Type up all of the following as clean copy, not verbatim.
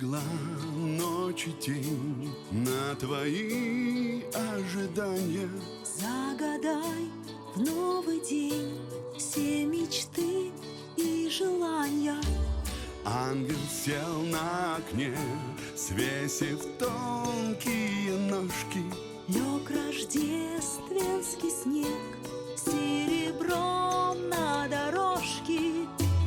Мила ночь и тень на твои ожидания. Загадай в новый день все мечты и желания. Ангел сел на окне, свесив тонкие ножки. Лег рождественский снег серебром на дорожке.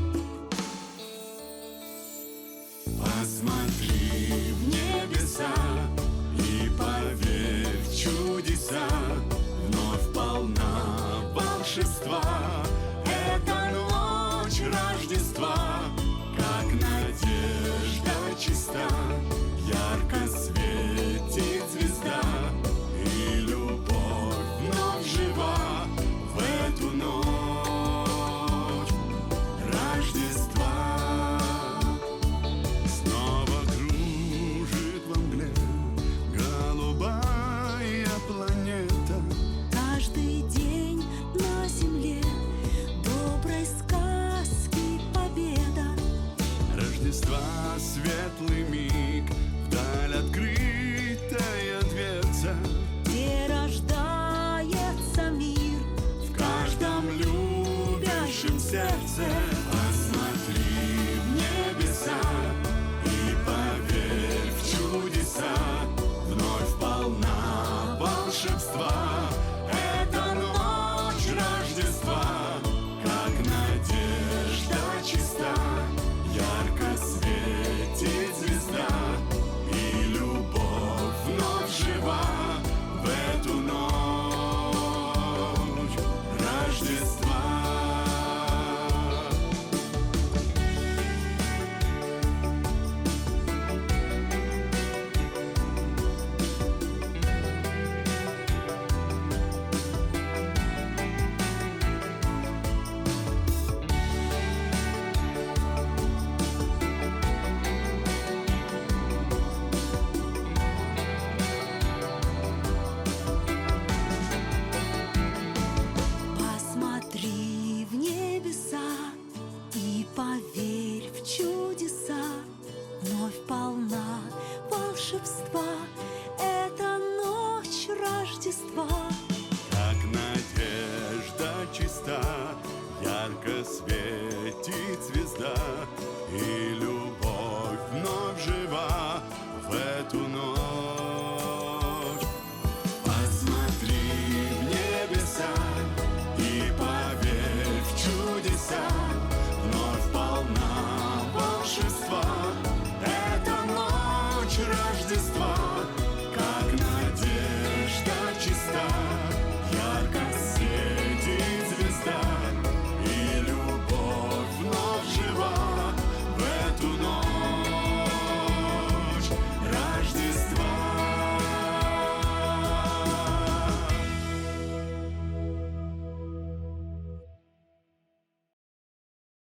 Посмотри в небеса и поверь в чудеса. Вновь полна волшебства эта ночь Рождества. Как надежда чиста, ярко светит звезда, и любовь вновь жива в эту ночь Рождества. Снова кружит во мгле голубая планета. Каждый день на земле доброй сказки победа. Рождества светлый миг, вдаль открытая дверца, Где рождается мир в каждом любящем сердце. Посмотри в небеса и поверь в чудеса. Вновь полна волшебства эта ночь Рождества. Как надежда чиста, ярко светит звезда, и любовь вновь жива в эту ночь Рождества. Посмотри в небеса и поверь в чудеса. Вновь полна волшебства эта ночь Рождества. Как надежда чиста, ярко светит звезда, и любовь